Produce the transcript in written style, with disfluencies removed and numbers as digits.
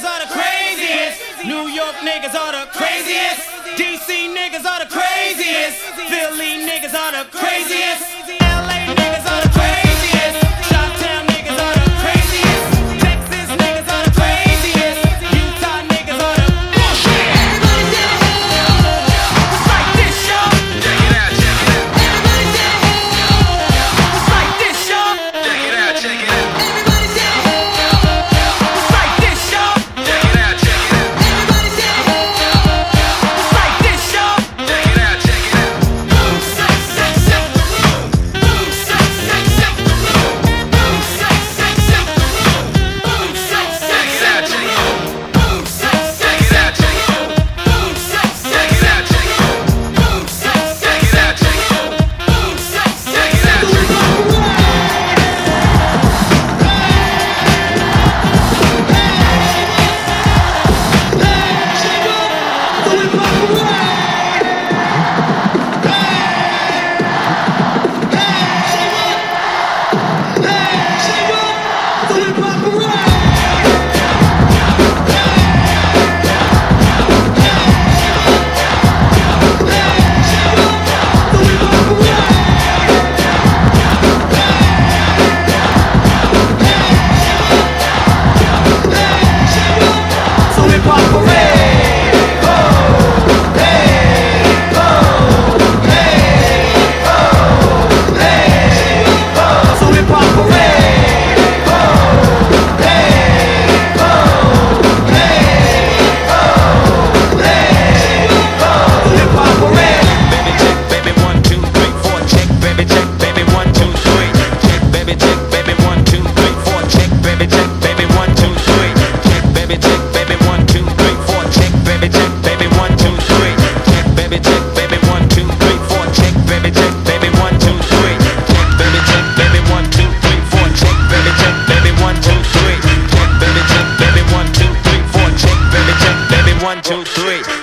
niggas are the craziest. New York niggas are the craziest. DC niggas are the craziest. Philly niggas are the craziest. LA niggas are the craziest. Chi-town niggas are the craziest. Texas niggas are the craziest. Utah niggas are the bullshit. Everybody down. It's like this, y'all. Check it out, check it out. Everybody down. It's like this, y'all. Check it out, check it out. Everybody down. It's like this, y'all. Check it out, check it out. Everybody down. It's like this, y'all. Check it out, check it out. Boom, shake, shake, shake the room. Boom, shake, shake, shake the room. Boom, shake, shake, shake the room. Boom, shake, shake, shake the room. Boom, shake, shake, shake the room. Boom, shake, shake, shake the room. Boom, shake, shake, shake the room. Boom, shake, shake, shake the room. One, two, three.